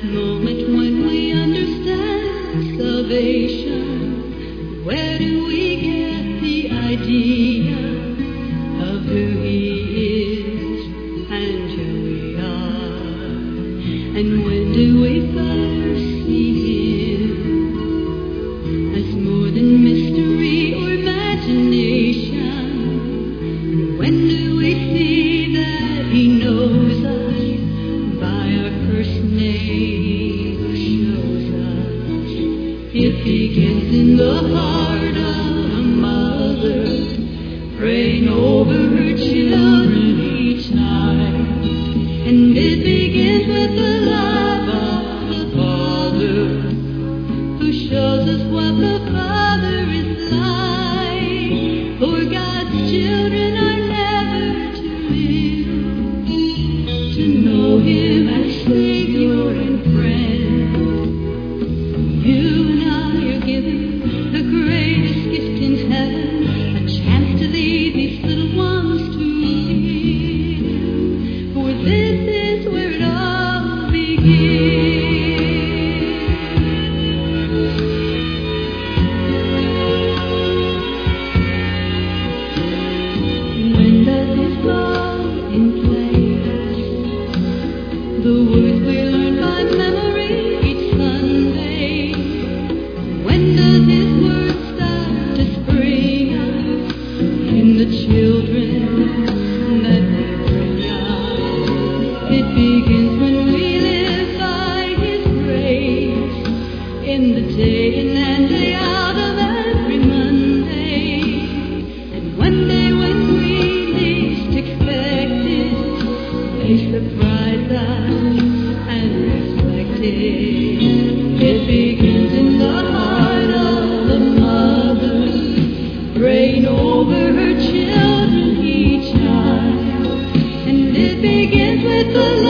moment when we understand salvation, where do we get the idea of who He is and who we are? And when do we first see Him as more than mystery or imagination? And when do we see that He knows us by our first name, shows us? It begins in the heart of a mother, praying over her children each night. And it begins with the love of the Father, who shows us what the Father is like. For God's children are never too little to know Him as Savior and friend. You and I are given the greatest gift in heaven, a chance to lead these little ones to Him. For this is where it all begins. When does His love inflame us? The words we learn by memory each Sunday. When does His word start to spring up in the children that we bring up? It begins when we live by His grace, in the day in and day out of every Monday. And one day when we least expect it, they surprise us and respect it. It begins in the heart of the mother, praying over her children each night. And it begins with the